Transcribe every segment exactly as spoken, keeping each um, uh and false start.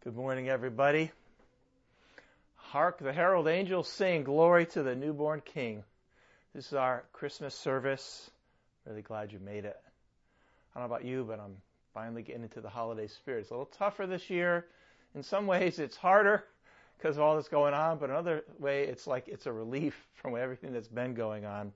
Good morning, everybody. Hark the herald angels sing, glory to the newborn King. This is our Christmas service. Really glad you made it. I don't know about you, but I'm finally getting into the holiday spirit. It's a little tougher this year. In some ways, it's harder because of all that's going on, but another way, it's like it's a relief from everything that's been going on.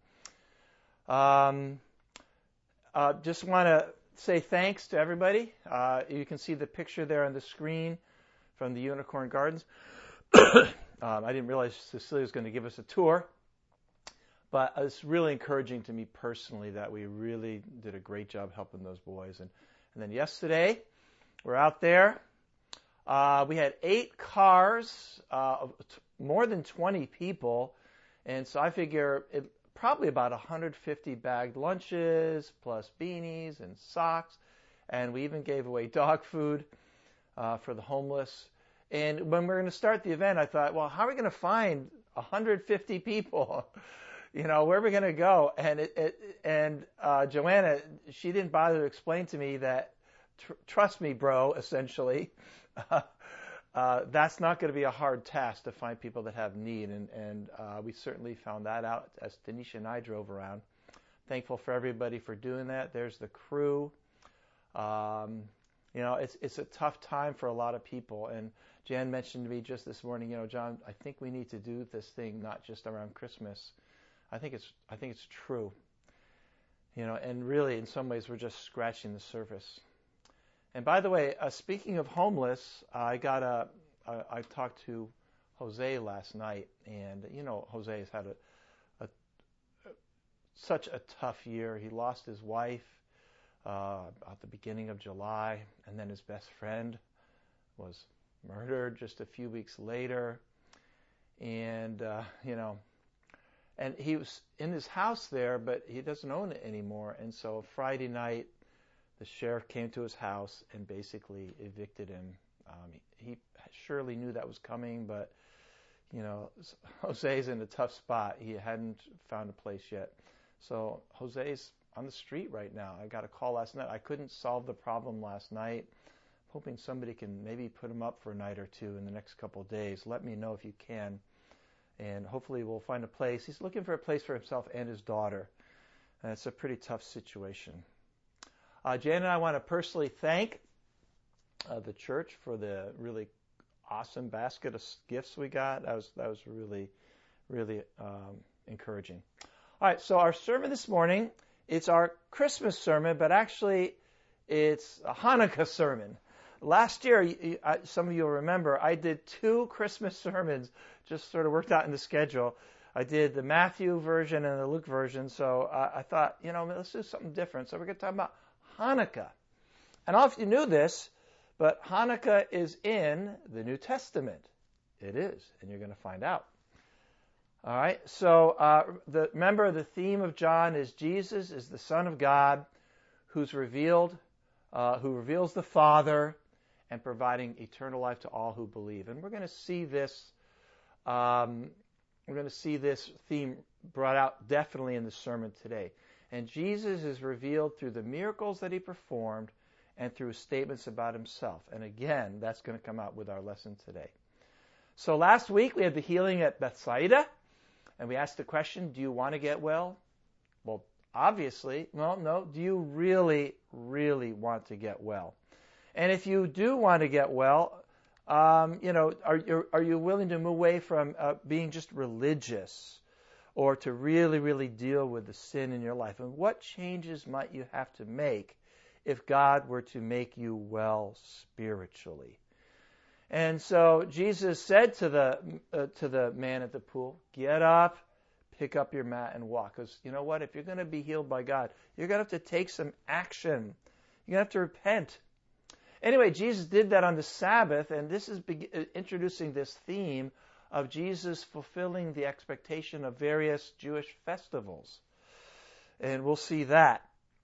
Um, uh, just want to say thanks to everybody. Uh, you can see the picture there on the screen from the Unicorn Gardens. um, I didn't realize Cecilia was going to give us a tour, but it's really encouraging to me personally that we really did a great job helping those boys. And, and then yesterday, we're out there. Uh, we had eight cars, uh, more than twenty people, and so I figure it, probably about one hundred fifty bagged lunches, plus beanies and socks, and we even gave away dog food uh, for the homeless. And when we were going to start the event, I thought, well, how are we going to find one hundred fifty people? You know, where are we going to go? And it, it, and uh, Joanna, she didn't bother to explain to me that, tr- trust me, bro, essentially, uh, uh, that's not going to be a hard task to find people that have need. And, and uh, we certainly found that out as Tanisha and I drove around. Thankful for everybody for doing that. There's the crew. Um, you know, it's it's a tough time for a lot of people. And Jan mentioned to me just this morning, you know, John, I think we need to do this thing not just around Christmas. I think it's I think it's true. You know, and really, in some ways, we're just scratching the surface. And by the way, uh, speaking of homeless, I got a I, I talked to Jose last night, and you know, Jose has had a, a, a such a tough year. He lost his wife uh, at the beginning of July, and then his best friend was murdered just a few weeks later, and uh, you know, and he was in his house there, but he doesn't own it anymore. And so Friday night, the sheriff came to his house and basically evicted him. Um, he, he surely knew that was coming, but you know, Jose's in a tough spot. He hadn't found a place yet, so Jose's on the street right now. I got a call last night. I couldn't solve the problem last night. Hoping somebody can maybe put him up for a night or two in the next couple of days. Let me know if you can, and hopefully we'll find a place. He's looking for a place for himself and his daughter, and it's a pretty tough situation. Uh, Jan and I want to personally thank uh, the church for the really awesome basket of gifts we got. That was that was really, really um, encouraging. All right, so our sermon this morning, it's our Christmas sermon, but actually it's a Hanukkah sermon. Last year, some of you will remember, I did two Christmas sermons, just sort of worked out in the schedule. I did the Matthew version and the Luke version, so I thought, you know, let's do something different. So we're going to talk about Hanukkah. I don't know if you knew this, but Hanukkah is in the New Testament. It is, and you're going to find out. All right, so uh, the, remember the theme of John is Jesus is the Son of God who's revealed, uh, who reveals the Father, and providing eternal life to all who believe. And we're going to see this, um, we're going to see this theme brought out definitely in the sermon today. And Jesus is revealed through the miracles that he performed and through statements about himself. And again, that's going to come out with our lesson today. So last week we had the healing at Bethsaida, and we asked the question, do you want to get well? Well, obviously, well, no, do you really, really want to get well? And if you do want to get well, um, you know, are you, are you willing to move away from uh, being just religious or to really, really deal with the sin in your life? And what changes might you have to make if God were to make you well spiritually? And so Jesus said to the uh, to the man at the pool, get up, pick up your mat and walk. Because you know what? If you're going to be healed by God, you're going to have to take some action. You're going to have to repent. Anyway, Jesus did that on the Sabbath, and this is be- introducing this theme of Jesus fulfilling the expectation of various Jewish festivals. And we'll see that.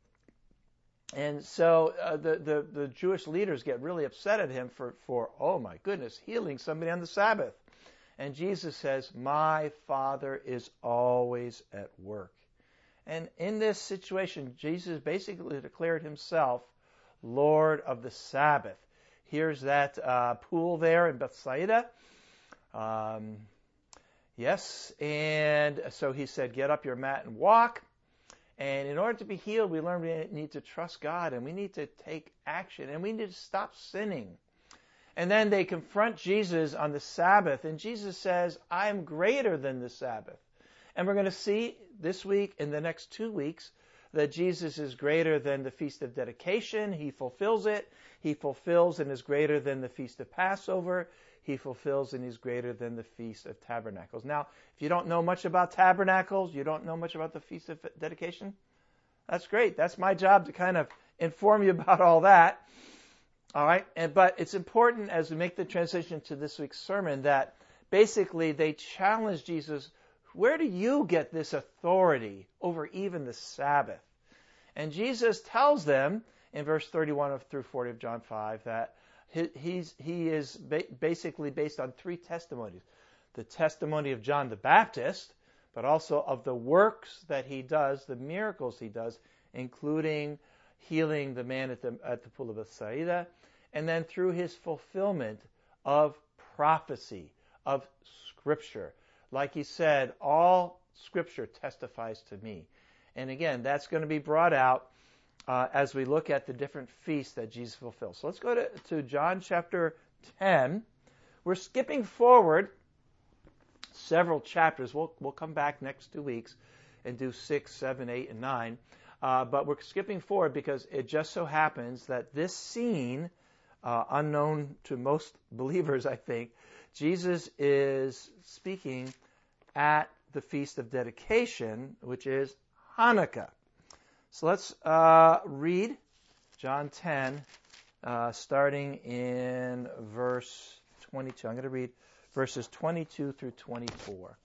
And so uh, the, the, the Jewish leaders get really upset at him for, for, oh my goodness, healing somebody on the Sabbath. And Jesus says, my Father is always at work. And in this situation, Jesus basically declared himself Lord of the Sabbath. Here's that uh, pool there in Bethsaida. Um, yes, and so he said, get up your mat and walk. And in order to be healed, we learn we need to trust God, and we need to take action, and we need to stop sinning. And then they confront Jesus on the Sabbath, and Jesus says, I am greater than the Sabbath. And we're going to see this week, in the next two weeks, that Jesus is greater than the Feast of Dedication. He fulfills it. He fulfills and is greater than the Feast of Passover. He fulfills and is greater than the Feast of Tabernacles. Now, if you don't know much about Tabernacles, you don't know much about the Feast of Dedication, that's great. That's my job to kind of inform you about all that. All right, and but it's important as we make the transition to this week's sermon that basically they challenge Jesus, where do you get this authority over even the Sabbath? And Jesus tells them in verse thirty-one through forty of John five that he, he's, he is ba- basically based on three testimonies. The testimony of John the Baptist, but also of the works that he does, the miracles he does, including healing the man at the, at the pool of Bethsaida, and then through his fulfillment of prophecy, of Scripture. Like he said, all Scripture testifies to me. And again, that's going to be brought out uh, as we look at the different feasts that Jesus fulfills. So let's go to, to John chapter ten. We're skipping forward several chapters. We'll, we'll come back next two weeks and do six, seven, eight, and nine. Uh, but we're skipping forward because it just so happens that this scene, uh, unknown to most believers, I think, Jesus is speaking at the Feast of Dedication, which is Hanukkah. So let's uh, read John ten, uh, starting in verse twenty-two. I'm going to read verses twenty-two through twenty-four.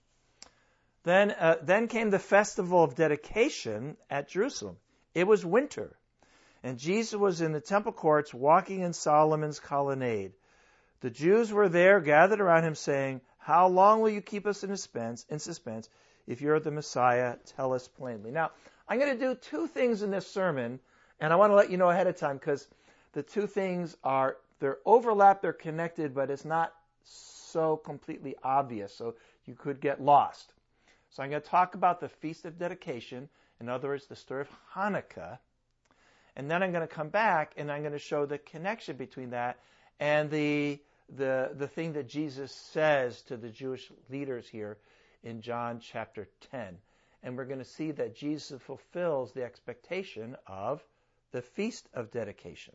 Then, uh, then came the festival of dedication at Jerusalem. It was winter, and Jesus was in the temple courts walking in Solomon's colonnade. The Jews were there gathered around him saying, how long will you keep us in suspense? In suspense? If you're the Messiah, tell us plainly. Now, I'm going to do two things in this sermon, and I want to let you know ahead of time because the two things are, they're overlap, they're connected, but it's not so completely obvious, so you could get lost. So I'm going to talk about the Feast of Dedication, in other words, the story of Hanukkah, and then I'm going to come back and I'm going to show the connection between that and the the the thing that Jesus says to the Jewish leaders here in John chapter ten. And we're going to see that Jesus fulfills the expectation of the Feast of Dedication.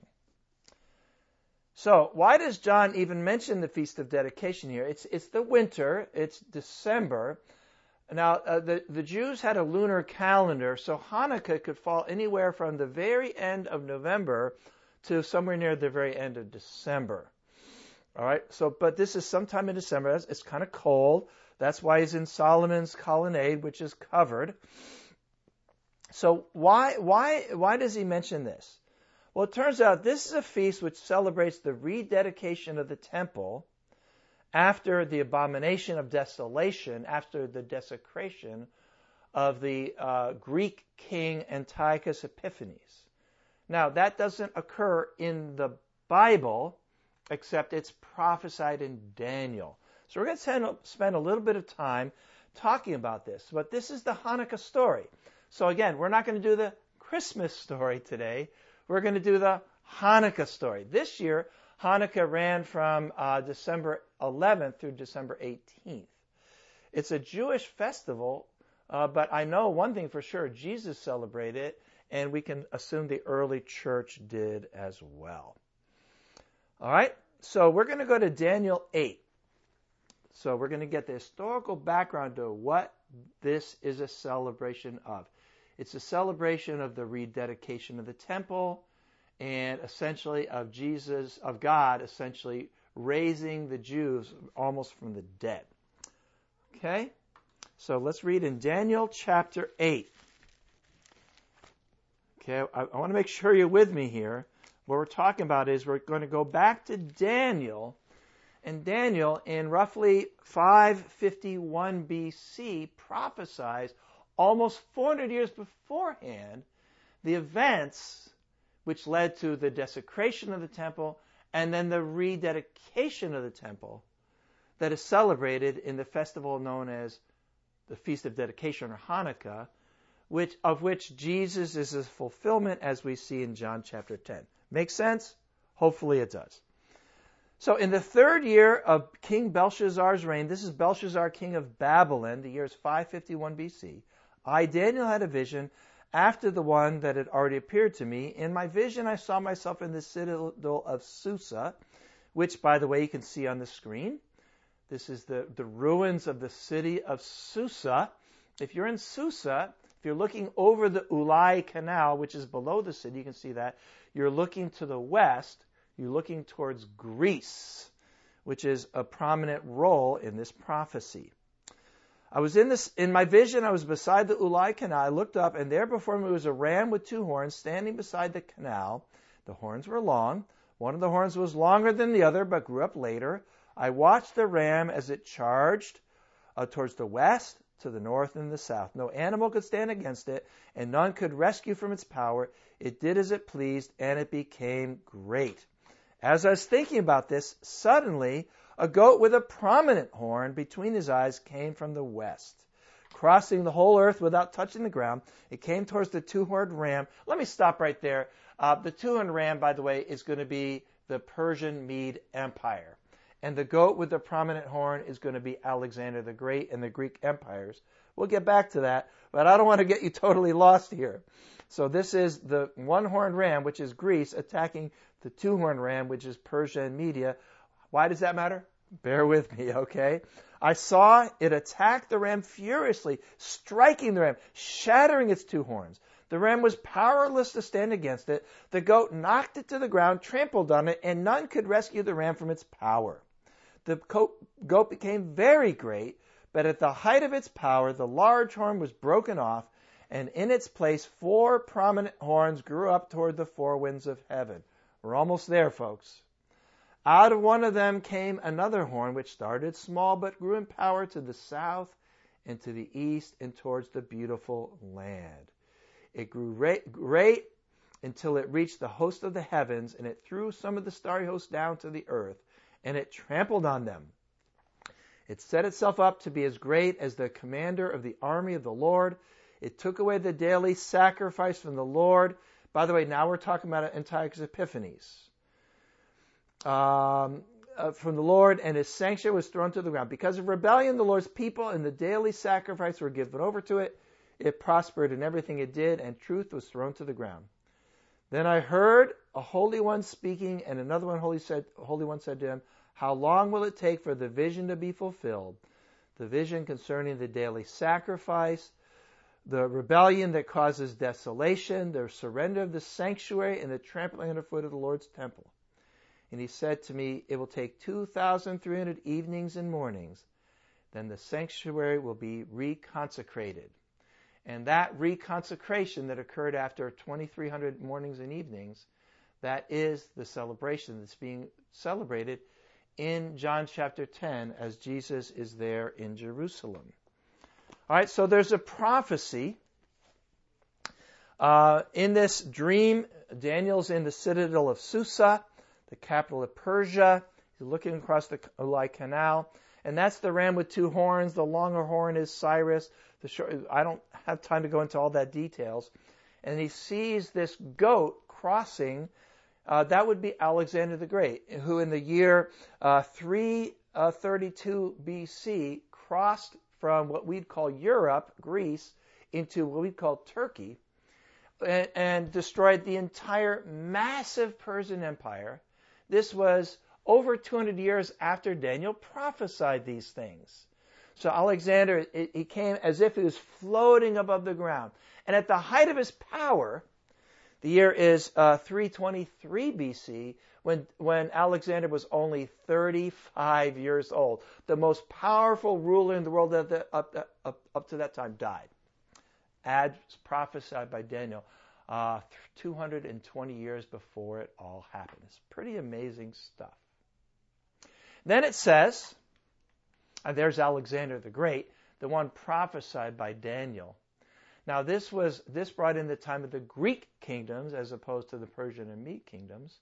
So, why does John even mention the Feast of Dedication here? It's it's the winter, it's December. Now, uh, the, the Jews had a lunar calendar, so Hanukkah could fall anywhere from the very end of November to somewhere near the very end of December. All right, so, but this is sometime in December. It's, it's kind of cold. That's why he's in Solomon's colonnade, which is covered. So why, why, why does he mention this? Well, it turns out this is a feast which celebrates the rededication of the temple after the abomination of desolation, after the desecration of the uh, Greek king Antiochus Epiphanes. Now, that doesn't occur in the Bible, except it's prophesied in Daniel. So we're going to spend a little bit of time talking about this. But this is the Hanukkah story. So again, we're not going to do the Christmas story today. We're going to do the Hanukkah story. This year, Hanukkah ran from uh, December eleventh through December eighteenth. It's a Jewish festival, uh, but I know one thing for sure, Jesus celebrated it, and we can assume the early church did as well. All right, so we're going to go to Daniel eight. So we're going to get the historical background to what this is a celebration of. It's a celebration of the rededication of the temple and essentially of Jesus, of God, essentially raising the Jews almost from the dead. Okay? So let's read in Daniel chapter eight. Okay, I, I want to make sure you're with me here. What we're talking about is we're going to go back to Daniel, and Daniel in roughly five fifty-one B C prophesies almost four hundred years beforehand the events which led to the desecration of the temple and then the rededication of the temple that is celebrated in the festival known as the Feast of Dedication or Hanukkah, which of which Jesus is the fulfillment, as we see in John chapter ten. Make sense? Hopefully it does. So in the third year of King Belshazzar's reign, this is Belshazzar, king of Babylon, the year is five fifty-one B C, I, Daniel, had a vision after the one that had already appeared to me. In my vision, I saw myself in the citadel of Susa, which, by the way, you can see on the screen. This is the, the ruins of the city of Susa. If you're in Susa, if you're looking over the Ulai Canal, which is below the city, you can see that. You're looking to the west. You're looking towards Greece, which is a prominent role in this prophecy. I was in this, in my vision, I was beside the Ulai Canal. I looked up, and there before me was a ram with two horns standing beside the canal. The horns were long. One of the horns was longer than the other, but grew up later. I watched the ram as it charged uh, towards the west, to the north, and the south. No animal could stand against it, and none could rescue from its power. It did as it pleased, and it became great. As I was thinking about this, suddenly a goat with a prominent horn between his eyes came from the west. Crossing the whole earth without touching the ground, it came towards the two-horned ram. Let me stop right there. Uh, the two-horned ram, by the way, is going to be the Persian Mede Empire. And the goat with the prominent horn is going to be Alexander the Great and the Greek empires. We'll get back to that, but I don't want to get you totally lost here. So this is the one-horned ram, which is Greece, attacking the two-horned ram, which is Persia and Media. Why does that matter? Bear with me, okay? I saw it attack the ram furiously, striking the ram, shattering its two horns. The ram was powerless to stand against it. The goat knocked it to the ground, trampled on it, and none could rescue the ram from its power. The goat became very great, but at the height of its power, the large horn was broken off, and in its place, four prominent horns grew up toward the four winds of heaven. We're almost there, folks. Out of one of them came another horn, which started small, but grew in power to the south and to the east and towards the beautiful land. It grew great until it reached the host of the heavens, and it threw some of the starry host down to the earth, and it trampled on them. It set itself up to be as great as the commander of the army of the Lord. It took away the daily sacrifice from the Lord. By the way, now we're talking about Antiochus Epiphanes. Um, uh, from the Lord, and his sanctuary was thrown to the ground. Because of rebellion, the Lord's people and the daily sacrifice were given over to it. It prospered in everything it did, and truth was thrown to the ground. Then I heard a holy one speaking, and another one holy said, holy one said to him, "How long will it take for the vision to be fulfilled?" The vision concerning the daily sacrifice, the rebellion that causes desolation, the surrender of the sanctuary, and the trampling underfoot of the Lord's temple. And he said to me, "It will take two thousand three hundred evenings and mornings. Then the sanctuary will be reconsecrated." And that reconsecration that occurred after twenty-three hundred mornings and evenings, that is the celebration that's being celebrated in John chapter ten as Jesus is there in Jerusalem. All right, so there's a prophecy. Uh, in this dream, Daniel's in the citadel of Susa, the capital of Persia. He's looking across the Ulai Canal. And that's the ram with two horns. The longer horn is Cyrus. The short, I don't have time to go into all that details. And he sees this goat crossing. Uh, that would be Alexander the Great, who in the year uh, three thirty-two B C crossed from what we'd call Europe, Greece, into what we'd call Turkey, and, and destroyed the entire massive Persian Empire. This was over two hundred years after Daniel prophesied these things. So Alexander, it, he came as if he was floating above the ground. And at the height of his power, the year is uh, three twenty-three B C, when, when Alexander was only thirty-five years old. The most powerful ruler in the world at the, up, up, up to that time died. As prophesied by Daniel, uh, two hundred twenty years before it all happened. It's pretty amazing stuff. Then it says, and there's Alexander the Great, the one prophesied by Daniel. Now this was this brought in the time of the Greek kingdoms as opposed to the Persian and Mede kingdoms.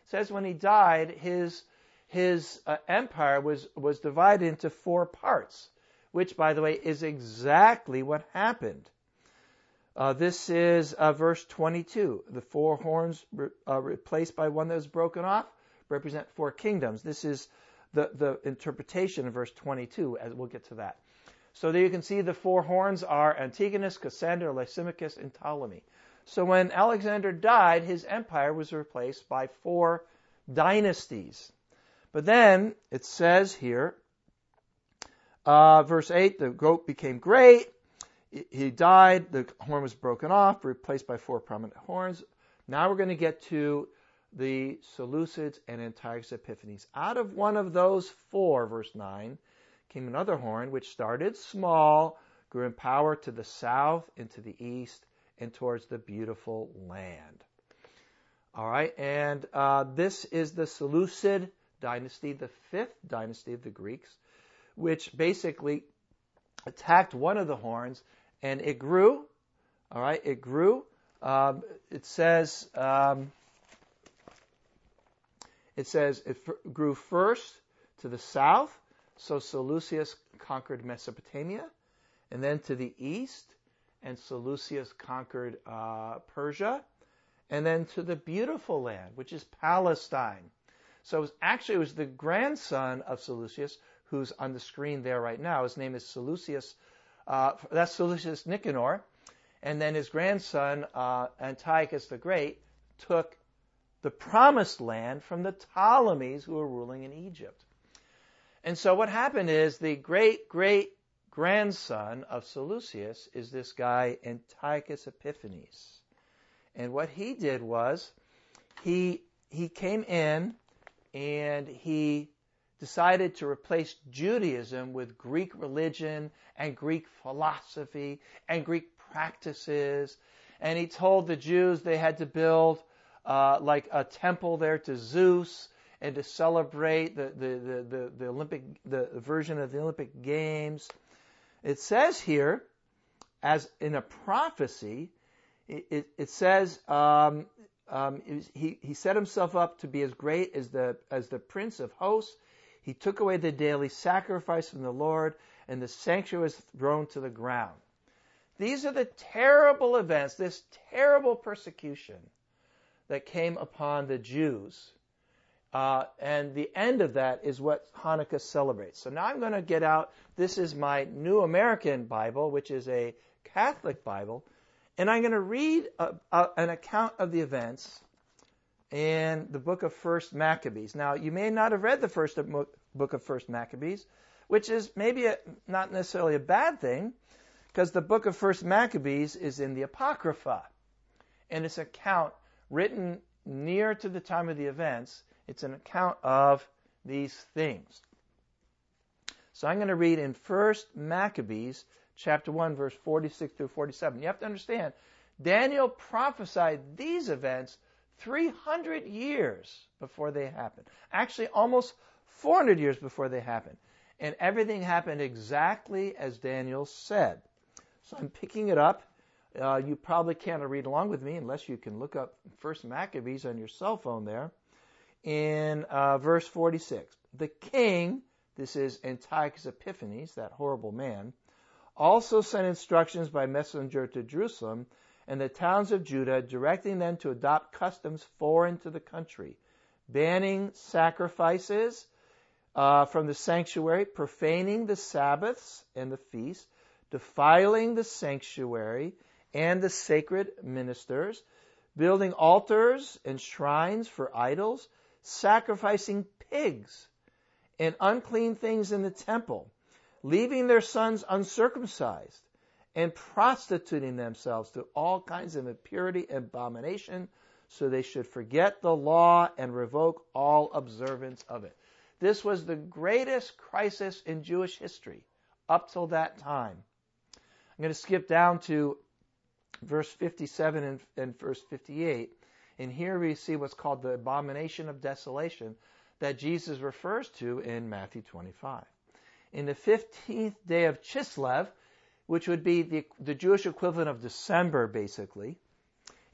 It says when he died, his his uh, empire was, was divided into four parts, which, by the way, is exactly what happened. Uh, this is uh, verse twenty-two. The four horns re- uh, replaced by one that was broken off represent four kingdoms. This is the, the interpretation of verse twenty-two, as we'll get to that. So there you can see the four horns are Antigonus, Cassander, Lysimachus, and Ptolemy. So when Alexander died, his empire was replaced by four dynasties. But then it says here, uh, verse eight, the goat became great. He died, the horn was broken off, replaced by four prominent horns. Now we're going to get to the Seleucids and Antiochus Epiphanes. Out of one of those four, verse nine, came another horn, which started small, grew in power to the south and to the east, and towards the beautiful land. All right, and uh, this is the Seleucid dynasty, the fifth dynasty of the Greeks, which basically attacked one of the horns, and it grew. All right, it grew. Um, it says um, it says it f- grew first to the south. So Seleucus conquered Mesopotamia, and then to the east, and Seleucus conquered uh, Persia, and then to the beautiful land, which is Palestine. So it was, actually it was the grandson of Seleucus, who's on the screen there right now. His name is Seleucus. Uh, that's Seleucus Nicanor, and then his grandson uh, Antiochus the Great took the promised land from the Ptolemies, who were ruling in Egypt. And so what happened is the great-great-grandson of Seleucus is this guy Antiochus Epiphanes. And what he did was he he came in and he decided to replace Judaism with Greek religion and Greek philosophy and Greek practices. And he told the Jews they had to build uh, like a temple there to Zeus, and to celebrate the, the, the, the, the Olympic, the version of the Olympic Games. It says here, as in a prophecy, it, it, it says um, um, he, he set himself up to be as great as the, as the Prince of Hosts. He took away the daily sacrifice from the Lord, and the sanctuary was thrown to the ground. These are the terrible events, this terrible persecution that came upon the Jews. Uh, and the end of that is what Hanukkah celebrates. So now I'm going to get out, this is my New American Bible, which is a Catholic Bible, and I'm going to read a, a, an account of the events in the book of First Maccabees. Now, you may not have read the first book of First Maccabees, which is maybe a, not necessarily a bad thing, because the book of First Maccabees is in the Apocrypha, and it's an account written near to the time of the events. It's an account of these things. So I'm going to read in First Maccabees, chapter one, verse forty-six through forty-seven. You have to understand, Daniel prophesied these events three hundred years before they happened. Actually, almost four hundred years before they happened. And everything happened exactly as Daniel said. So I'm picking it up. Uh, you probably can't read along with me unless you can look up First Maccabees on your cell phone there. In uh, verse forty-six, the king, this is Antiochus Epiphanes, that horrible man, also sent instructions by messenger to Jerusalem and the towns of Judah, directing them to adopt customs foreign to the country, banning sacrifices uh, from the sanctuary, profaning the Sabbaths and the feasts, defiling the sanctuary and the sacred ministers, building altars and shrines for idols, sacrificing pigs and unclean things in the temple, leaving their sons uncircumcised, and prostituting themselves to all kinds of impurity and abomination, so they should forget the law and revoke all observance of it. This was the greatest crisis in Jewish history up till that time. I'm going to skip down to verse fifty-seven and, and verse fifty-eight. And here we see what's called the abomination of desolation that Jesus refers to in Matthew twenty-five. In the fifteenth day of Chislev, which would be the, the Jewish equivalent of December, basically,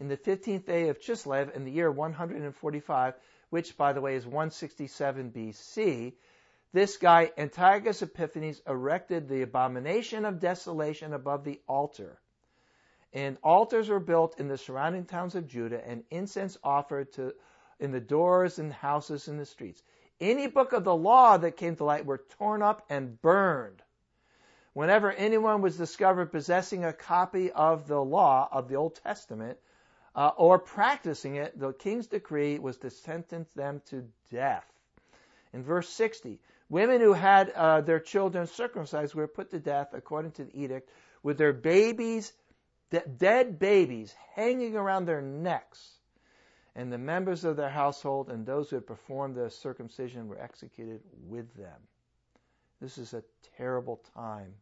in the fifteenth day of Chislev in the year one hundred forty-five, which, by the way, is one sixty-seven B C, this guy, Antiochus Epiphanes, erected the abomination of desolation above the altar. And altars were built in the surrounding towns of Judah, and incense offered to in the doors and houses in the streets. Any book of the law that came to light were torn up and burned. Whenever anyone was discovered possessing a copy of the law of the Old Testament uh, or practicing it, the king's decree was to sentence them to death. In verse sixty, women who had uh, their children circumcised were put to death according to the edict, with their babies, de- dead babies, hanging around their necks. And the members of their household and those who had performed the circumcision were executed with them. This is a terrible time.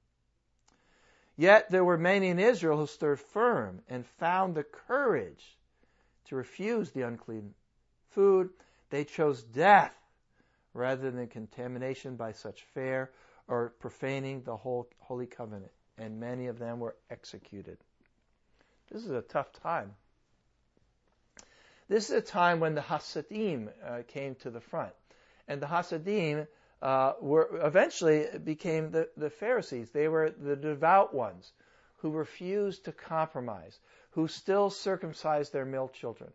Yet there were many in Israel who stood firm and found the courage to refuse the unclean food. They chose death rather than contamination by such fare or profaning the whole holy covenant. And many of them were executed. This is a tough time. This is a time when the Hasidim uh, came to the front. And the Hasidim uh, were eventually became the, the Pharisees. They were the devout ones who refused to compromise, who still circumcised their male children.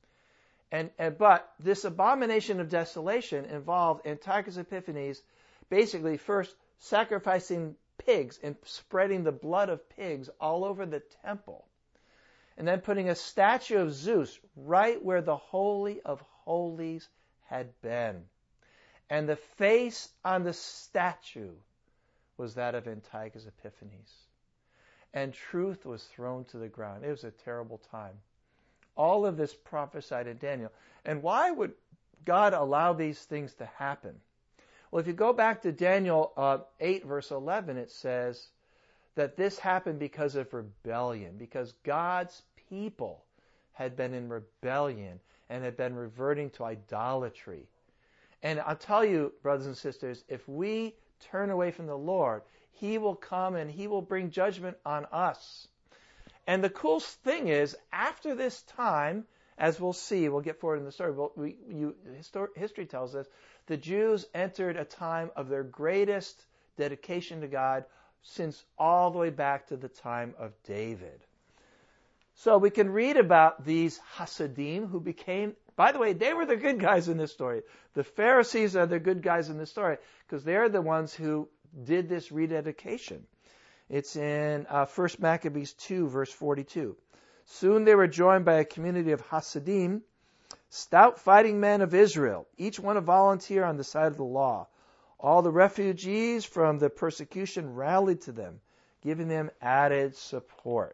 And, and but this abomination of desolation involved Antiochus Epiphanes basically first sacrificing pigs and spreading the blood of pigs all over the temple. And then putting a statue of Zeus right where the Holy of Holies had been. And the face on the statue was that of Antiochus Epiphanes. And truth was thrown to the ground. It was a terrible time. All of this prophesied in Daniel. And why would God allow these things to happen? Well, if you go back to Daniel uh, eight, verse eleven, it says that this happened because of rebellion, because God's people had been in rebellion and had been reverting to idolatry. And I'll tell you, brothers and sisters, if we turn away from the Lord, He will come and He will bring judgment on us. And the cool thing is, after this time, as we'll see, we'll get forward in the story, but we, you, histor- history tells us, the Jews entered a time of their greatest dedication to God since all the way back to the time of David. So we can read about these Hasidim who became, by the way, they were the good guys in this story. The Pharisees are the good guys in this story because they're the ones who did this rededication. It's in uh, First Maccabees two, verse forty-two. Soon they were joined by a community of Hasidim, stout fighting men of Israel, each one a volunteer on the side of the law. All the refugees from the persecution rallied to them, giving them added support.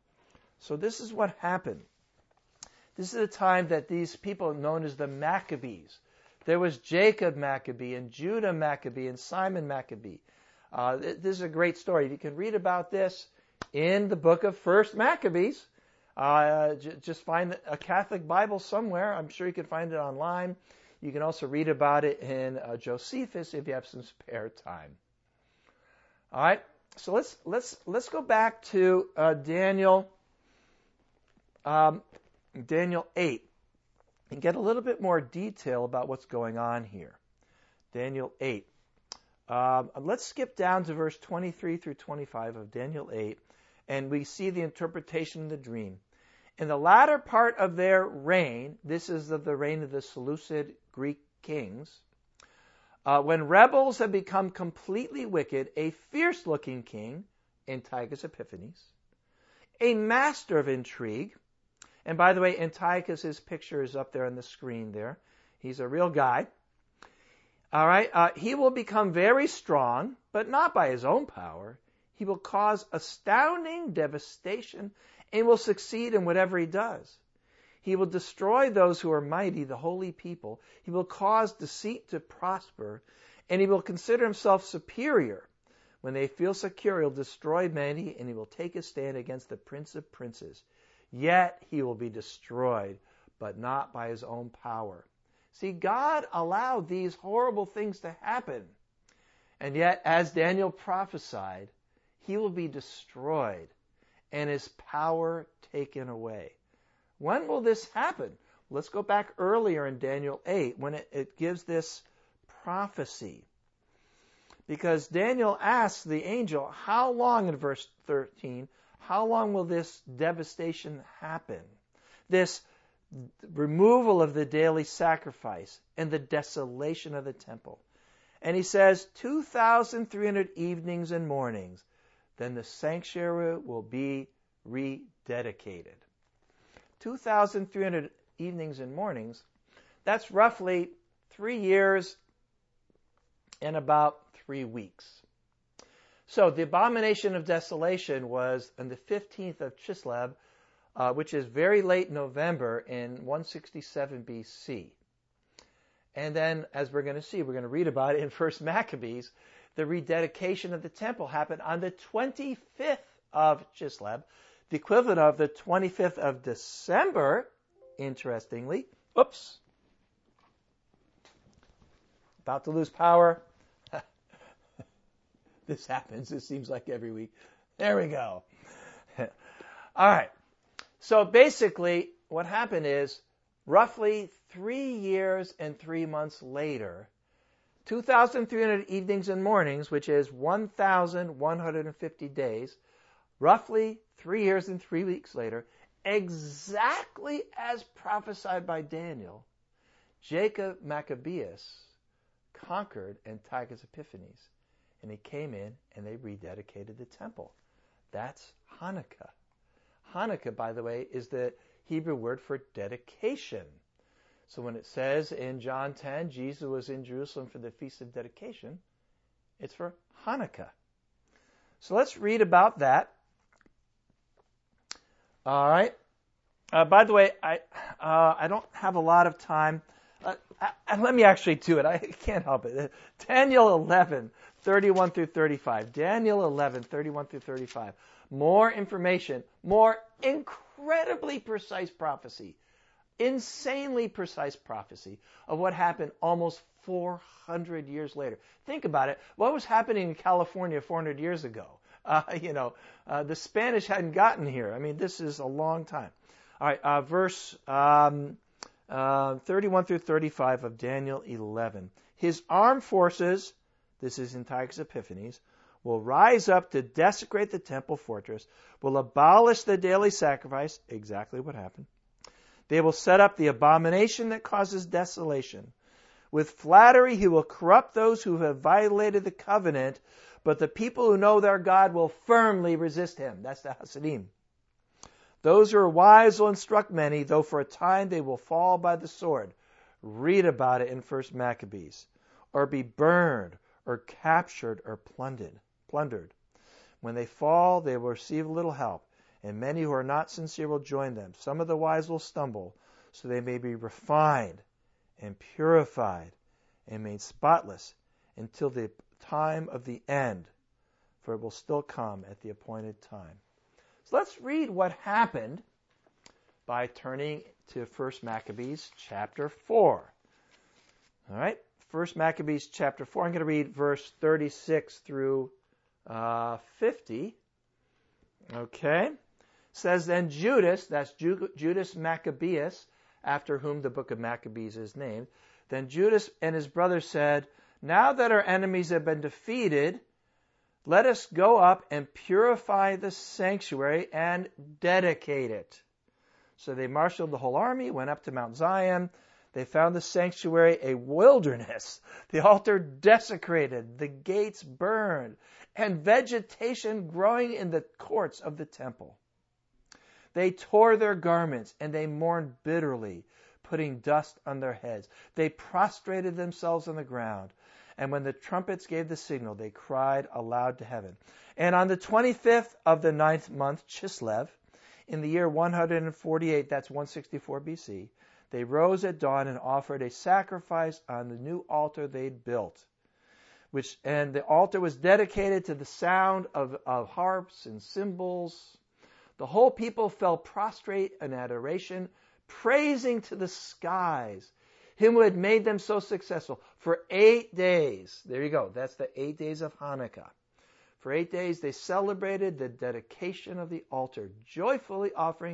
So this is what happened. This is the time that these people known as the Maccabees. There was Jacob Maccabee and Judah Maccabee and Simon Maccabee. Uh, this is a great story. You can read about this in the book of First Maccabees. Uh, j- just find a Catholic Bible somewhere. I'm sure you can find it online. You can also read about it in uh, Josephus if you have some spare time. All right. So let's let's let's go back to uh, Daniel. Um, Daniel eight, and get a little bit more detail about what's going on here. Daniel eight. Um, let's skip down to verse twenty-three through twenty-five of Daniel eight, and we see the interpretation of the dream. In the latter part of their reign, this is of the reign of the Seleucid Greek kings, uh, when rebels had become completely wicked, a fierce-looking king, Antiochus Epiphanes, a master of intrigue. And by the way, Antiochus' picture is up there on the screen there. He's a real guy. All right. Uh, he will become very strong, but not by his own power. He will cause astounding devastation and will succeed in whatever he does. He will destroy those who are mighty, the holy people. He will cause deceit to prosper, and he will consider himself superior. When they feel secure, he'll destroy many, and he will take his stand against the Prince of Princes. Yet he will be destroyed, but not by his own power. See, God allowed these horrible things to happen. And yet, as Daniel prophesied, he will be destroyed and his power taken away. When will this happen? Let's go back earlier in Daniel eight when it, it gives this prophecy. Because Daniel asks the angel, how long, in verse thirteen, how long will this devastation happen? This removal of the daily sacrifice and the desolation of the temple. And he says, two thousand three hundred evenings and mornings, then the sanctuary will be rededicated. two thousand three hundred evenings and mornings, that's roughly three years and about three weeks. So the abomination of desolation was on the fifteenth of Chislev, uh, which is very late November in one sixty-seven B C. And then, as we're going to see, we're going to read about it in First Maccabees, the rededication of the temple happened on the twenty-fifth of Chislev, the equivalent of the twenty-fifth of December, interestingly. Oops. About to lose power. This happens. It seems like every week. There we go. All right. So basically, what happened is, roughly three years and three months later, two thousand three hundred evenings and mornings, which is one thousand one hundred fifty days, roughly three years and three weeks later, exactly as prophesied by Daniel, Jacob Maccabeus conquered Antiochus Epiphanes. And he came in and they rededicated the temple. That's Hanukkah. Hanukkah, by the way, is the Hebrew word for dedication. So when it says in John ten, Jesus was in Jerusalem for the Feast of Dedication, it's for Hanukkah. So let's read about that. All right. Uh, by the way, I uh, I don't have a lot of time. Uh, I, let me actually do it. I can't help it. Daniel eleven, thirty-one through thirty-five. Daniel eleven, thirty-one through thirty-five. More information, more incredibly precise prophecy, insanely precise prophecy of what happened almost four hundred years later. Think about it. What was happening in California four hundred years ago? Uh, you know, uh, the Spanish hadn't gotten here. I mean, this is a long time. All right, uh, verse um, uh, thirty-one through thirty-five of Daniel eleven. His armed forces, this is Antiochus Epiphanes, will rise up to desecrate the temple fortress, will abolish the daily sacrifice, exactly what happened. They will set up the abomination that causes desolation. With flattery he will corrupt those who have violated the covenant, but the people who know their God will firmly resist him. That's the Hasidim. Those who are wise will instruct many, though for a time they will fall by the sword. Read about it in First Maccabees. Or be burned, or captured, or plundered. plundered. When they fall, they will receive little help, and many who are not sincere will join them. Some of the wise will stumble, so they may be refined and purified and made spotless until the time of the end, for it will still come at the appointed time. So let's read what happened by turning to First Maccabees chapter four. All right, First Maccabees chapter four. I'm going to read verse thirty-six through uh, fifty. Okay. It says, then Judas, that's Ju- Judas Maccabeus, after whom the book of Maccabees is named. Then Judas and his brothers said, now that our enemies have been defeated, let us go up and purify the sanctuary and dedicate it. So they marshaled the whole army, went up to Mount Zion. They found the sanctuary a wilderness, the altar desecrated, the gates burned, and vegetation growing in the courts of the temple. They tore their garments, and they mourned bitterly, putting dust on their heads. They prostrated themselves on the ground, and when the trumpets gave the signal, they cried aloud to heaven. And on the twenty-fifth of the ninth month, Chislev, in the year one hundred forty-eight, that's one sixty-four B C, they rose at dawn and offered a sacrifice on the new altar they'd built. Which, and the altar was dedicated to the sound of, of harps and cymbals. The whole people fell prostrate in adoration, praising to the skies him who had made them so successful. For eight days, there you go, that's the eight days of Hanukkah. For eight days they celebrated the dedication of the altar, joyfully offering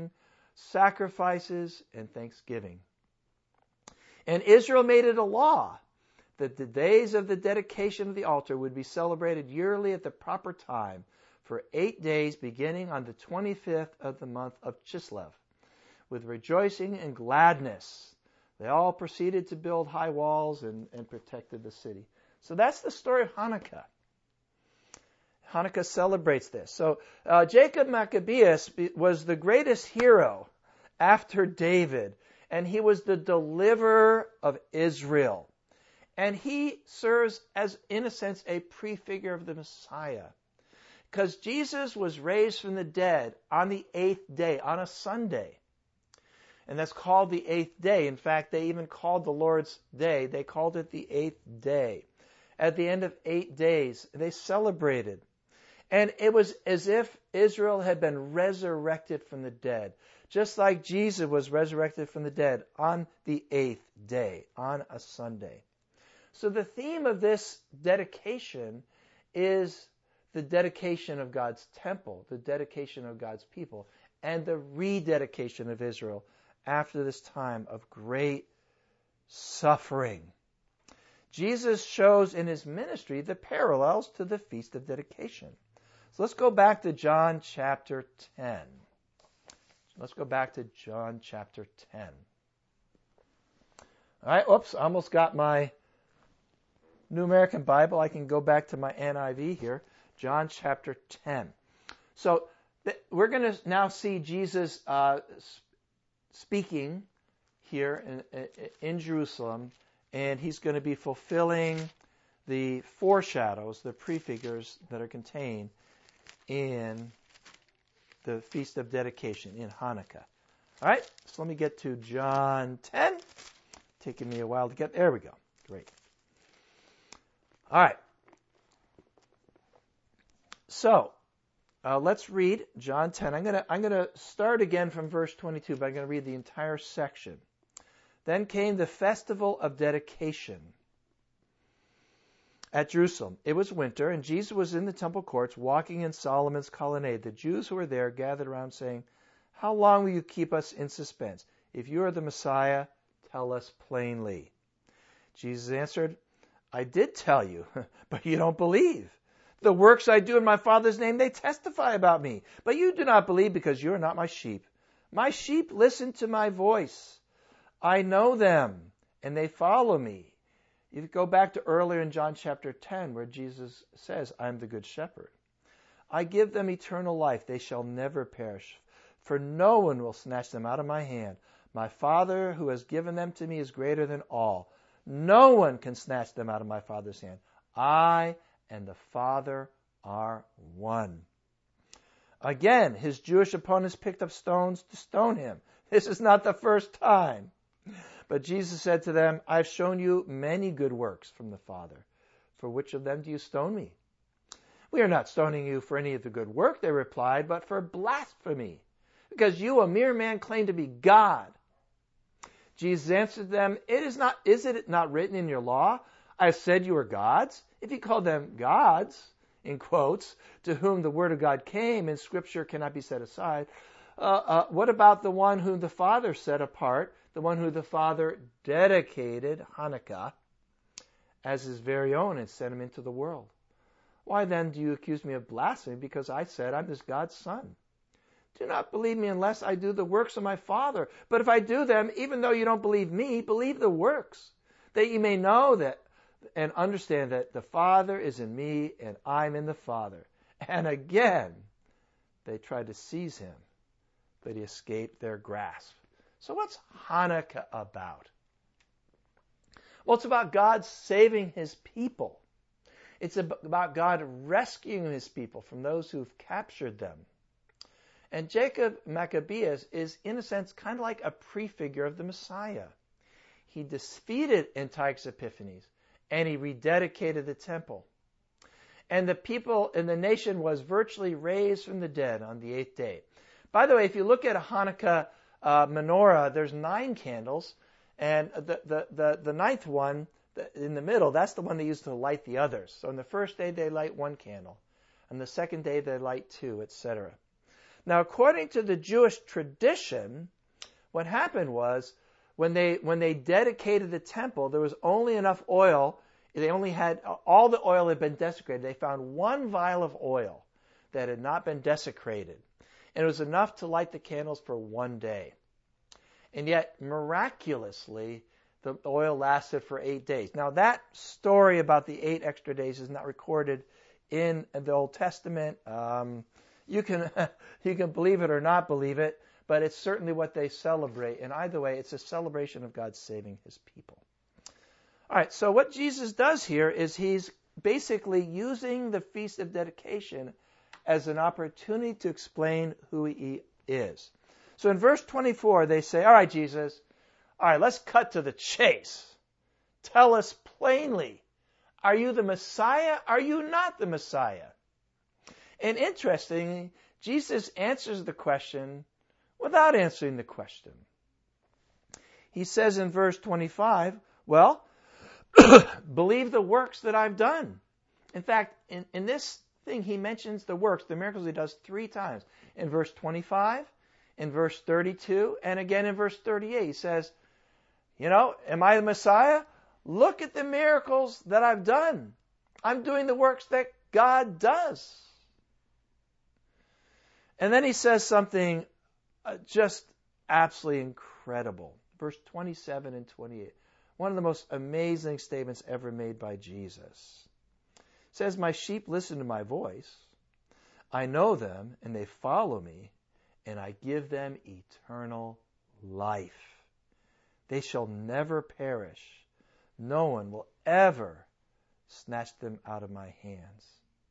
sacrifices, and thanksgiving. And Israel made it a law that the days of the dedication of the altar would be celebrated yearly at the proper time for eight days beginning on the twenty-fifth of the month of Chislev, with rejoicing and gladness. They all proceeded to build high walls and, and protected the city. So that's the story of Hanukkah. Hanukkah celebrates this. So uh, Jacob Maccabeus was the greatest hero after David, and he was the deliverer of Israel. And he serves as, in a sense, a prefigure of the Messiah. Because Jesus was raised from the dead on the eighth day, on a Sunday. And that's called the eighth day. In fact, they even called the Lord's Day, they called it the eighth day. At the end of eight days, they celebrated. And it was as if Israel had been resurrected from the dead, just like Jesus was resurrected from the dead on the eighth day, on a Sunday. So the theme of this dedication is the dedication of God's temple, the dedication of God's people, and the rededication of Israel after this time of great suffering. Jesus shows in his ministry the parallels to the Feast of Dedication. So let's go back to John chapter ten. Let's go back to John chapter ten. All right, oops, I almost got my New American Bible. I can go back to my N I V here. John chapter ten. So th- we're going to now see Jesus uh, speaking here in, in Jerusalem, and he's going to be fulfilling the foreshadows, the prefigures that are contained in the Feast of Dedication, in Hanukkah. All right, so let me get to John ten. Taking me a while to get there. We go. Great. All right. So uh, let's read John ten. I'm gonna I'm gonna start again from verse twenty-two, but I'm gonna read the entire section. Then came the festival of dedication at Jerusalem. It was winter, and Jesus was in the temple courts, walking in Solomon's colonnade. The Jews who were there gathered around, saying, "How long will you keep us in suspense? If you are the Messiah, tell us plainly." Jesus answered, "I did tell you, but you don't believe. The works I do in my Father's name, they testify about me. But you do not believe because you are not my sheep. My sheep listen to my voice. I know them, and they follow me." You go back to earlier in John chapter ten, where Jesus says, "I am the good shepherd. I give them eternal life. They shall never perish, for no one will snatch them out of my hand. My Father who has given them to me is greater than all. No one can snatch them out of my Father's hand. I and the Father are one." Again, his Jewish opponents picked up stones to stone him. This is not the first time. But Jesus said to them, "I have shown you many good works from the Father. For which of them do you stone me?" "We are not stoning you for any of the good work," they replied, "but for blasphemy, because you, a mere man, claim to be God." Jesus answered them, "It is not, is it not written in your law, I have said you are gods? If you call them gods," in quotes, "to whom the word of God came, and Scripture cannot be set aside, uh, uh, what about the one whom the Father set apart, the one who the Father dedicated, Hanukkah, as his very own and sent him into the world? Why then do you accuse me of blasphemy because I said I'm this God's son? Do not believe me unless I do the works of my Father. But if I do them, even though you don't believe me, believe the works, that you may know that and understand that the Father is in me and I'm in the Father." And again, they tried to seize him, but he escaped their grasp. So what's Hanukkah about? Well, it's about God saving his people. It's about God rescuing his people from those who've captured them. And Jacob Maccabeus is, in a sense, kind of like a prefigure of the Messiah. He defeated Antiochus Epiphanes, and he rededicated the temple. And the people in the nation was virtually raised from the dead on the eighth day. By the way, if you look at a Hanukkah uh, menorah, there's nine candles, and the, the, the, the ninth one in the middle, that's the one they use to light the others. So on the first day, they light one candle. On the second day, they light two, et cetera. Now, according to the Jewish tradition, what happened was when they when they dedicated the temple, there was only enough oil. They only had all the oil had been desecrated. They found one vial of oil that had not been desecrated, and it was enough to light the candles for one day. And yet, miraculously, the oil lasted for eight days. Now, that story about the eight extra days is not recorded in the Old Testament. Um, you can you can believe it or not believe it, but it's certainly what they celebrate. And either way, it's a celebration of God saving his people. All right, so what Jesus does here is he's basically using the Feast of Dedication as an opportunity to explain who he is. So in verse twenty-four, they say, all right, Jesus, all right, let's cut to the chase. Tell us plainly, are you the Messiah? Are you not the Messiah? And interestingly, Jesus answers the question without answering the question. He says in verse twenty-five, well, believe the works that I've done. In fact, in, in this thing, he mentions the works, the miracles he does three times. In verse twenty-five, in verse thirty-two, and again in verse thirty-eight. He says, you know, am I the Messiah? Look at the miracles that I've done. I'm doing the works that God does. And then he says something uh, just absolutely incredible. Verse twenty-seven and twenty-eight. One of the most amazing statements ever made by Jesus. It says, my sheep listen to my voice. I know them, and they follow me, and I give them eternal life. They shall never perish. No one will ever snatch them out of my hands.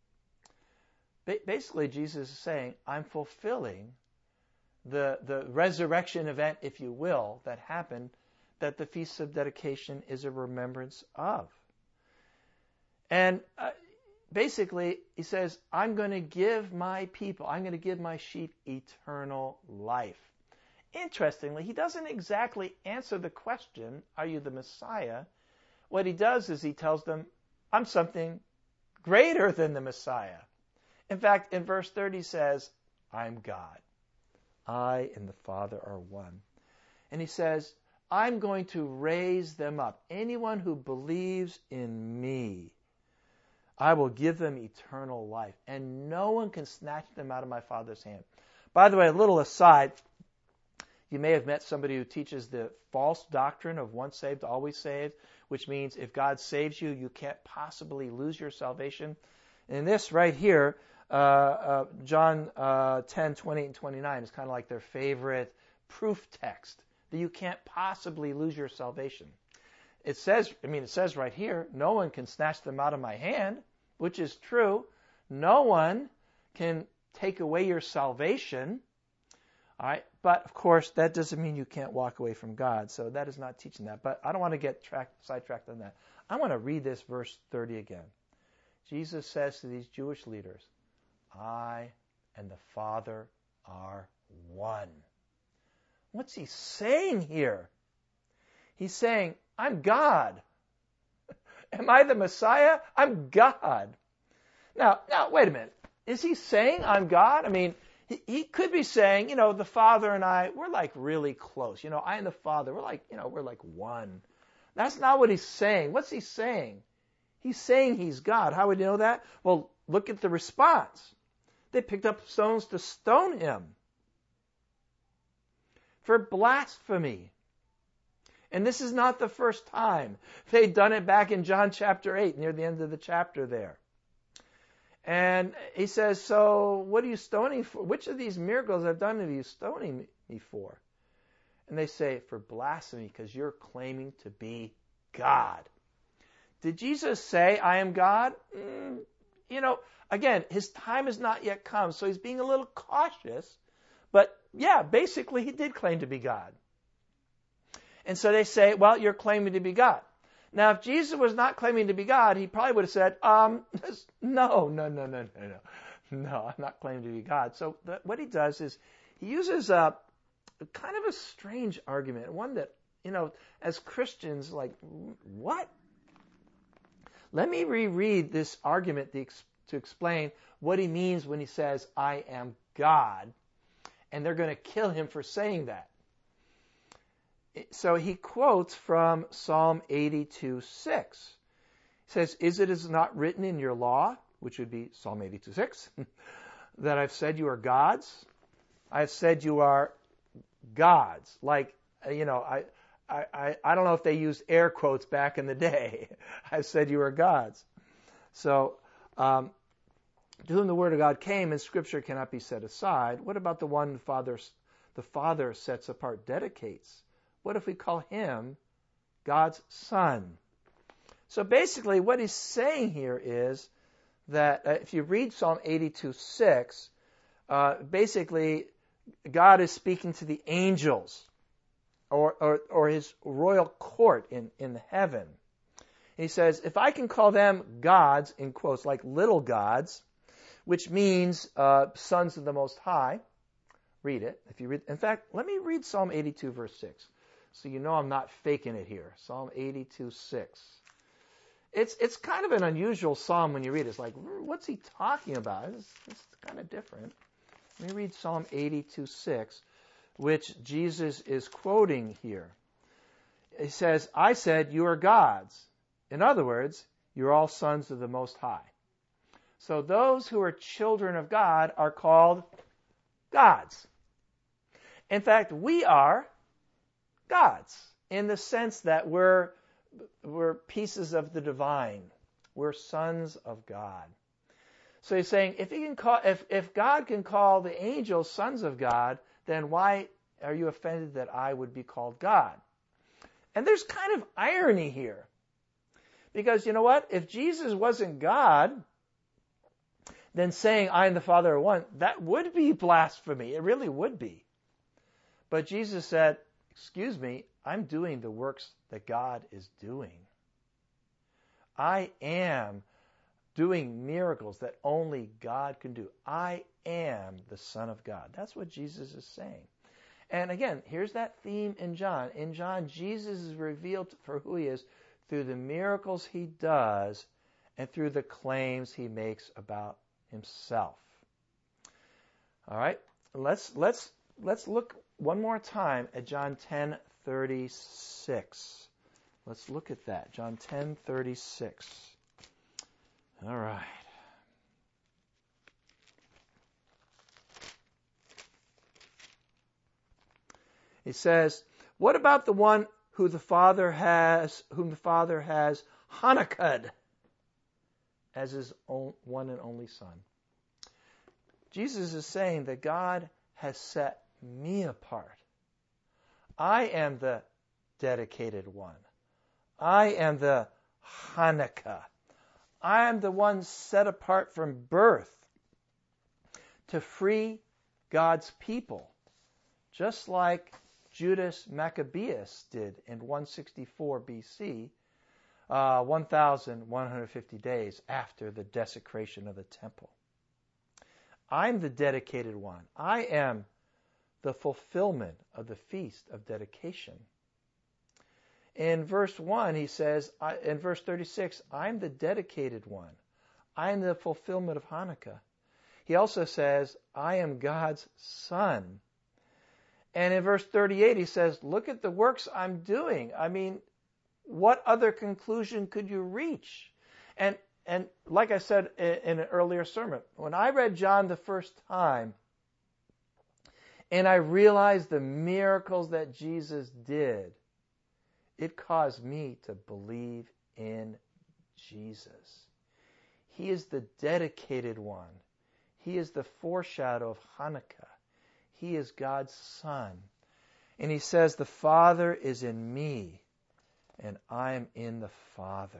Ba- basically, Jesus is saying, I'm fulfilling the, the resurrection event, if you will, that happened, that the Feast of Dedication is a remembrance of. And uh, basically, he says, I'm going to give my people, I'm going to give my sheep eternal life. Interestingly, he doesn't exactly answer the question, are you the Messiah? What he does is he tells them, I'm something greater than the Messiah. In fact, in verse thirty he says, I'm God. I and the Father are one. And he says, I'm going to raise them up. Anyone who believes in me, I will give them eternal life, and no one can snatch them out of my Father's hand. By the way, a little aside, you may have met somebody who teaches the false doctrine of once saved, always saved, which means if God saves you, you can't possibly lose your salvation. And this right here, uh, uh, John uh, ten, twenty-eight, and twenty-nine is kind of like their favorite proof text, that you can't possibly lose your salvation. It says, I mean, it says right here, no one can snatch them out of my hand, which is true. No one can take away your salvation. All right, but of course, that doesn't mean you can't walk away from God. So that is not teaching that. But I don't want to get tracked, sidetracked on that. I want to read this verse thirty again. Jesus says to these Jewish leaders, I and the Father are one. What's he saying here? He's saying, I'm God. Am I the Messiah? I'm God. Now, now, wait a minute. Is he saying I'm God? I mean, he, he could be saying, you know, the Father and I, we're like really close. You know, I and the Father, we're like, you know, we're like one. That's not what he's saying. What's he saying? He's saying he's God. How would you know that? Well, look at the response. They picked up stones to stone him for blasphemy. And this is not the first time. They'd done it back in John chapter eight, near the end of the chapter there. And he says, so what are you stoning for? Which of these miracles I've done are you stoning me for? And they say, for blasphemy, because you're claiming to be God. Did Jesus say, I am God? Mm, you know, again, his time has not yet come, so he's being a little cautious. But yeah, basically he did claim to be God. And so they say, well, you're claiming to be God. Now, if Jesus was not claiming to be God, he probably would have said, um, no, no, no, no, no, no. No, I'm not claiming to be God. So the, what he does is he uses a, a kind of a strange argument, one that, you know, as Christians, like, what? Let me reread this argument to explain what he means when he says, I am God. and they're going to kill him for saying that. So he quotes from Psalm eighty-two six. He says, "Is it is not written in your law," which would be Psalm eighty-two six, "that I've said you are gods? I've said you are gods." Like, you know, I, I, I don't know if they used air quotes back in the day. "I've said you are gods." So, um, to whom the word of God came, and Scripture cannot be set aside. What about the one the Father, the Father sets apart, dedicates? What if we call him God's Son? So basically what he's saying here is that uh, if you read Psalm eighty-two six, uh, basically God is speaking to the angels or, or, or his royal court in, in heaven. He says, if I can call them gods, in quotes, like little gods, which means uh, sons of the Most High, read it. If you read, in fact, let me read Psalm eighty-two verse six. So you know I'm not faking it here. Psalm eighty-two six. It's it's kind of an unusual psalm when you read it. It's like, what's he talking about? It's, it's kind of different. Let me read Psalm eighty-two six, which Jesus is quoting here. He says, "I said, you are gods." In other words, you're all sons of the Most High. So those who are children of God are called gods. In fact, we are gods in the sense that we're we're pieces of the divine. We're sons of God. So he's saying, if he can call, if if God can call the angels sons of God, then why are you offended that I would be called God? And there's kind of irony here, because you know what? If Jesus wasn't God, then saying I and the Father are one, that would be blasphemy. It really would be. But Jesus said, excuse me, I'm doing the works that God is doing. I am doing miracles that only God can do. I am the Son of God. That's what Jesus is saying. And again, here's that theme in John. In John, Jesus is revealed for who he is through the miracles he does and through the claims he makes about himself. All right, let's let's let's look one more time at John ten thirty-six. Let's look at that. John ten thirty-six. All right. He says, "What about the one who the Father has, whom the Father has Hanukkah'd as his own one and only Son?" Jesus is saying that God has set me apart. I am the dedicated one. I am the Hanukkah. I am the one set apart from birth to free God's people, just like Judas Maccabeus did in one sixty-four B C, uh, one thousand one hundred fifty days after the desecration of the temple. I'm the dedicated one. I am the fulfillment of the Feast of Dedication. In verse one, he says, in verse thirty-six, I'm the dedicated one. I am the fulfillment of Hanukkah. He also says, I am God's Son. And in verse thirty-eight, he says, look at the works I'm doing. I mean, what other conclusion could you reach? And and like I said in an earlier sermon, when I read John the first time, and I realized the miracles that Jesus did, it caused me to believe in Jesus. He is the dedicated one. He is the foreshadow of Hanukkah. He is God's Son. And he says, the Father is in me, and I am in the Father.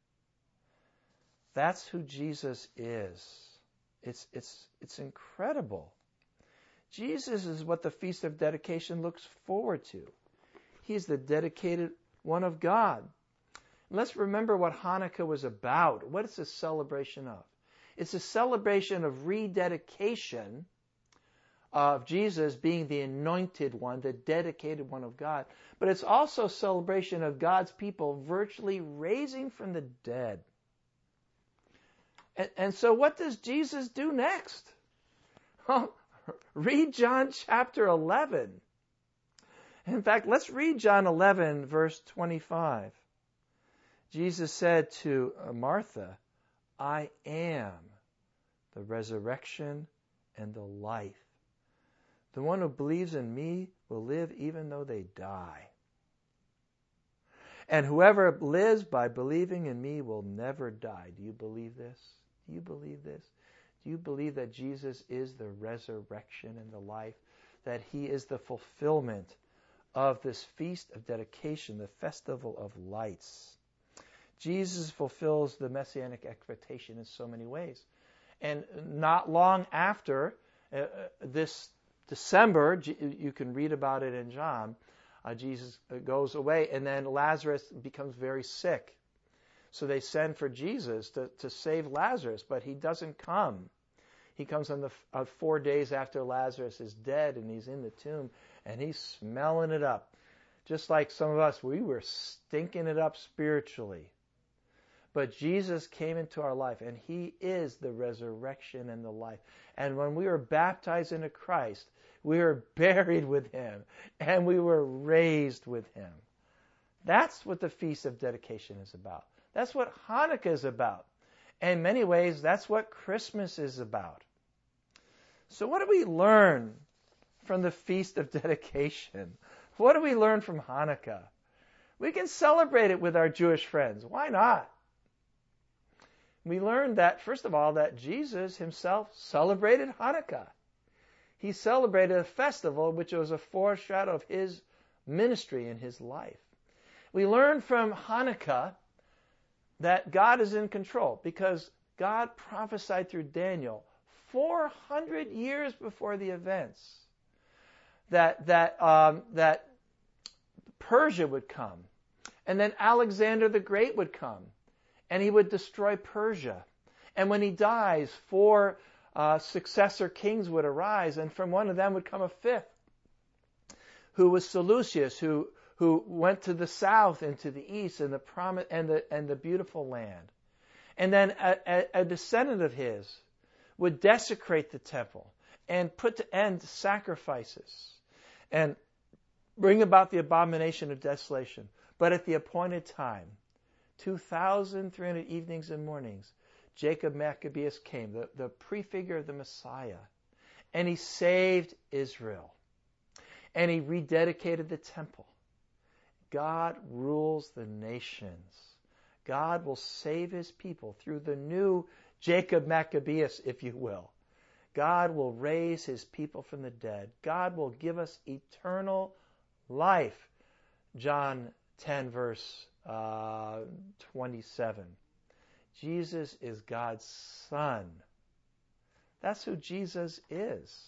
That's who Jesus is. It's, it's, it's incredible. Jesus is what the Feast of Dedication looks forward to. He's the dedicated one of God. And let's remember what Hanukkah was about. What is a celebration of? It's a celebration of rededication of Jesus being the anointed one, the dedicated one of God. But it's also a celebration of God's people virtually raising from the dead. And, and so what does Jesus do next? Well, Read John chapter eleven. In fact, let's read John eleven, verse twenty-five. Jesus said to Martha, I am the resurrection and the life. The one who believes in me will live even though they die. And whoever lives by believing in me will never die. Do you believe this? Do you believe this? Do you believe that Jesus is the resurrection and the life? That he is the fulfillment of this feast of dedication, the festival of lights? Jesus fulfills the messianic expectation in so many ways. And not long after uh, this December, you can read about it in John, uh, Jesus goes away, and then Lazarus becomes very sick. So they send for Jesus to, to save Lazarus, but he doesn't come. He comes on the uh, four days after Lazarus is dead, and he's in the tomb, and he's smelling it up. Just like some of us, we were stinking it up spiritually. But Jesus came into our life, and he is the resurrection and the life. And when we were baptized into Christ, we were buried with him, and we were raised with him. That's what the Feast of Dedication is about. That's what Hanukkah is about. And in many ways, that's what Christmas is about. So what do we learn from the Feast of Dedication? What do we learn from Hanukkah? We can celebrate it with our Jewish friends. Why not? We learned that, first of all, that Jesus himself celebrated Hanukkah. He celebrated a festival which was a foreshadow of his ministry and his life. We learn from Hanukkah that God is in control because God prophesied through Daniel four hundred years before the events that that um, that Persia would come, and then Alexander the Great would come, and he would destroy Persia. And when he dies, four uh, successor kings would arise, and from one of them would come a fifth, who was Seleucus, who who went to the south and to the east and the prom- and the and the beautiful land. And then a, a, a descendant of his would desecrate the temple and put to end sacrifices and bring about the abomination of desolation. But at the appointed time, two thousand three hundred evenings and mornings, Jacob Maccabeus came, the, the prefigure of the Messiah, and he saved Israel. And he rededicated the temple. God rules the nations. God will save his people through the new Jacob Maccabeus, if you will. God will raise his people from the dead. God will give us eternal life. John ten, verse uh, twenty-seven. Jesus is God's Son. That's who Jesus is.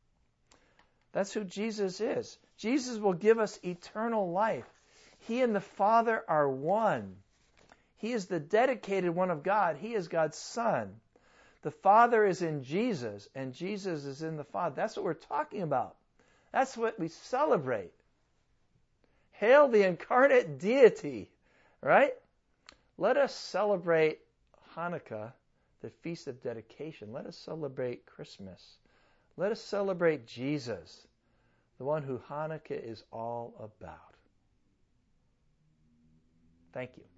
That's who Jesus is. Jesus will give us eternal life. He and the Father are one. He is the dedicated one of God. He is God's Son. The Father is in Jesus, and Jesus is in the Father. That's what we're talking about. That's what we celebrate. Hail the incarnate deity, right? Let us celebrate Hanukkah, the Feast of Dedication. Let us celebrate Christmas. Let us celebrate Jesus, the one who Hanukkah is all about. Thank you.